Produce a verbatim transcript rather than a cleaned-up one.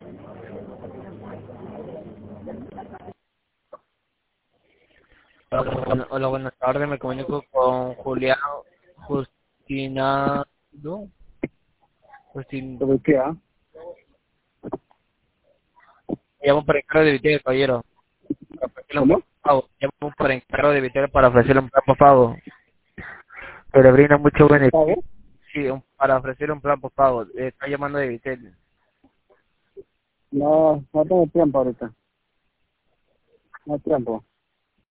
Hola, bueno- hola, buenas tardes. Me comunico con Julián Justinado. Justin, ¿Sobre qué, ah? me llamo para encargo de Viterio, caballero. Para ofrecerle un plan ¿Cómo? pago. Llamo para encargo de Viterio para ofrecerle un plan pago. Que le brinda mucho ¿De beneficio. pago? Sí, un- para ofrecer un plan pago. Está llamando de Viterio. No, no tengo tiempo ahorita. No hay tiempo.